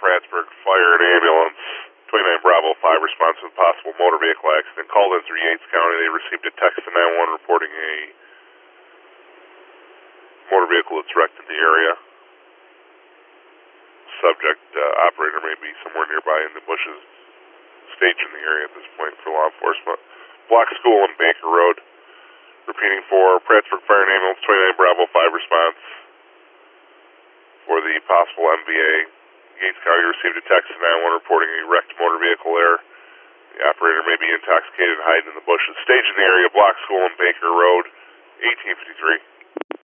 Prattsburg Fire and Ambulance, 29 Bravo 5, response to a possible motor vehicle accident. Called in through Yates County. They received a text to 911 reporting a motor vehicle that's wrecked in the area. Subject operator may be somewhere nearby in the bushes, staged in the area at this point for law enforcement. Block School and Baker Road. Repeating for Prattsburg Fire and Ambulance, 29 Bravo 5, response for the possible MVA. Yates County received a text to 911 reporting a wrecked motor vehicle there. The operator may be intoxicated, hiding in the bushes. Staged in the area, Block School and Baker Road, 1853.